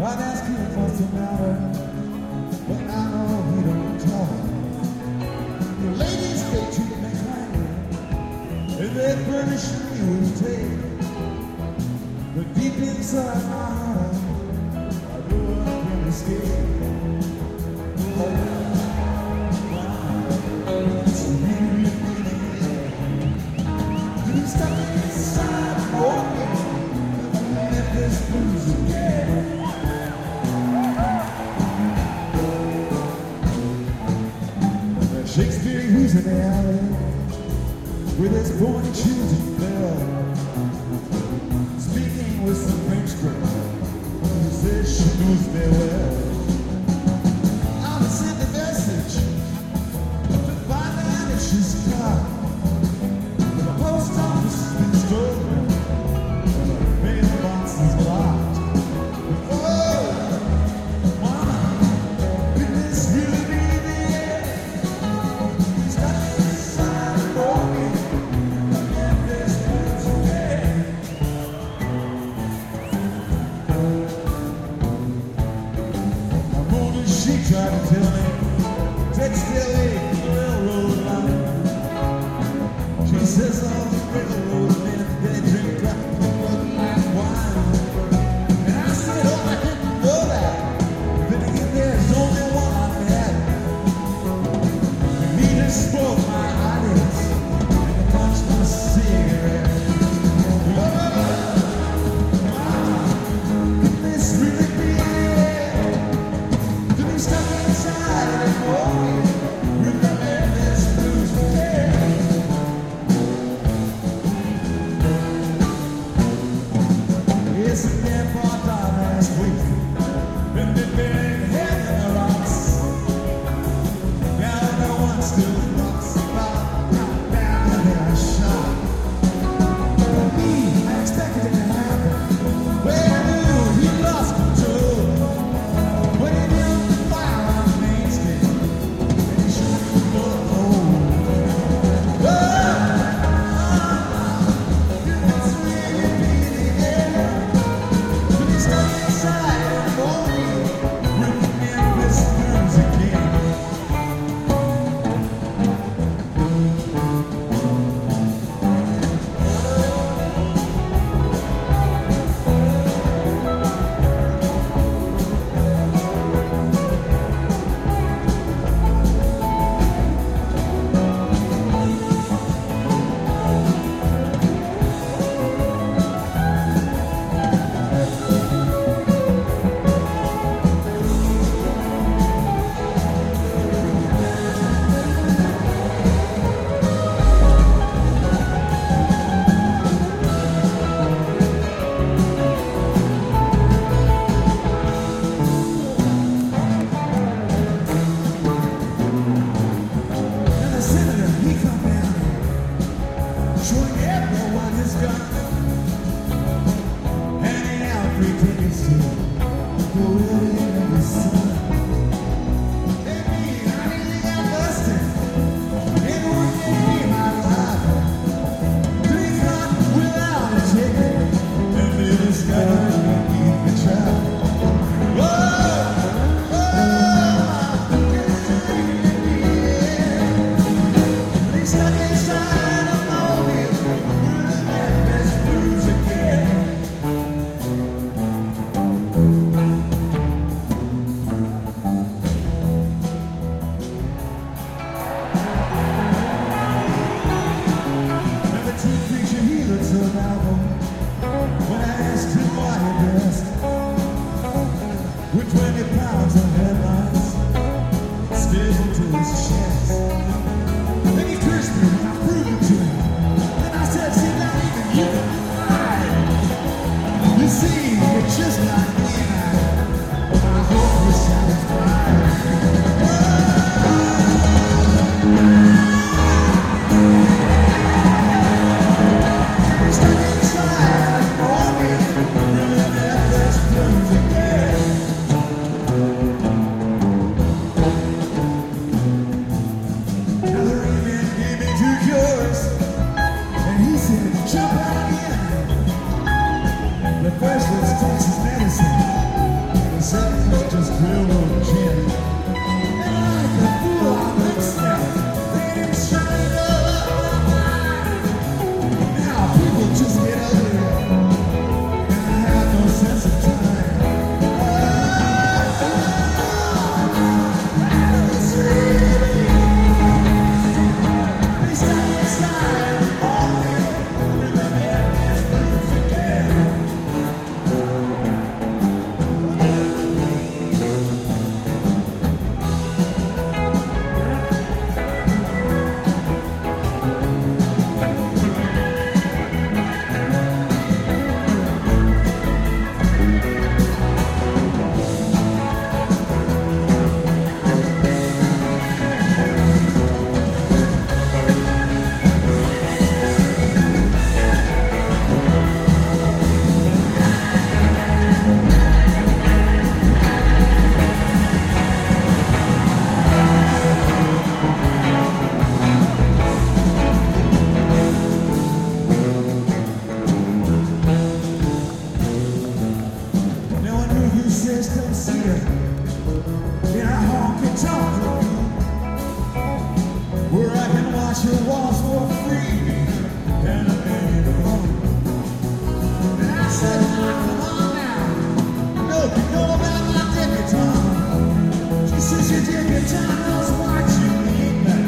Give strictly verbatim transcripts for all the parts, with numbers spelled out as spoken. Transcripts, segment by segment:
I'd ask you what's the matter, but I know he don't talk. The ladies, they treat me kindly, and they furnish me with taste. But deep inside my heart, I grew up in a state. It's really feeling. You stuck inside for me, Memphis blues again. Shakespeare, who's in the alley with his pointy shoes and bell, speaking with some French girl who says she knows me well. I'll send a message to find out if she's got the post office has been stolen and the mailbox is locked. Oh, mama, could this really be the end? She tried to tell me, take Stilly the railroad line. She says all the railroad men, they drink that Bud Light wine. And I said, oh, I didn't know that. Then again, there's only one I've had. And he just spoke my ideas and punched my cigarette. Could this really be it? Stuck inside and walking with the Memphis blues again. Yes, the grandpa died last week, been buried in the rocks. Now no one still talks about how down they are shot. For me, I expected it to happen. Well, I knew he lost control when he knew. Showing everyone his gun, handing out free tickets to the wedding of his son. They mean I really got busted in one day my life. Three got without a ticket, and they discovered me in the trap. Whoa, whoa, they stuck inside. When I asked him why he dressed with twenty pounds of headlines stapled to his chest, then he cursed me and I proved it to him. Then I said, see, not even you can lie. You see, you're just like me, and I, I hope you're satisfied. First, let's taste his medicine. just come see her in our honky tonk room, where I can watch her waltz for free and a minute more. And I said, oh, come on now, I know you know about my dicky time. She says your dicky time knows what you need now.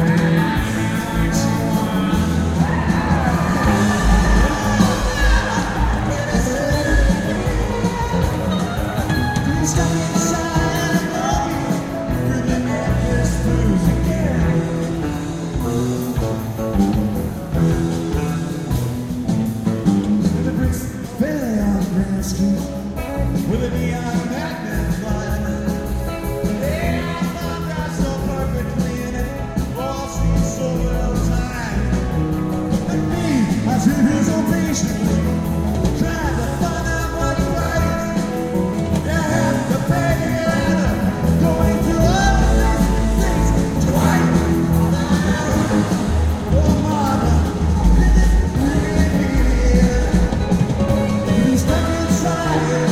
With a neon magnet flying, they all found out so perfectly, and it all seems so well timed. And me, I sit here so patiently, trying to find out what price you have to pay and going through all these things twice. Oh, mama, did it really? You stuck inside it.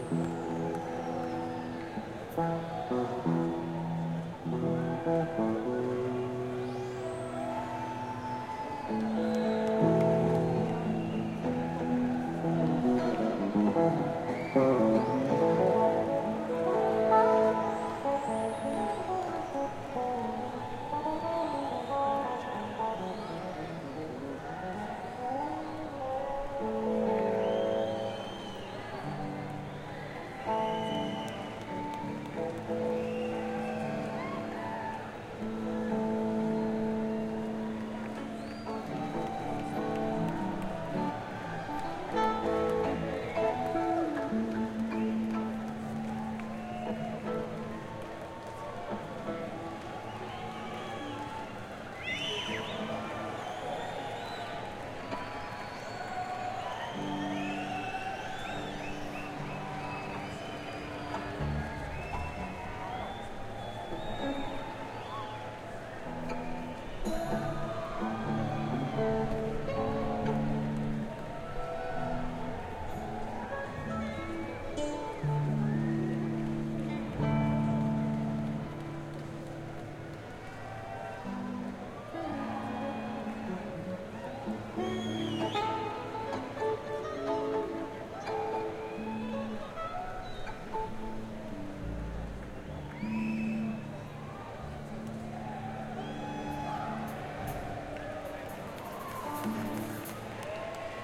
Thank you.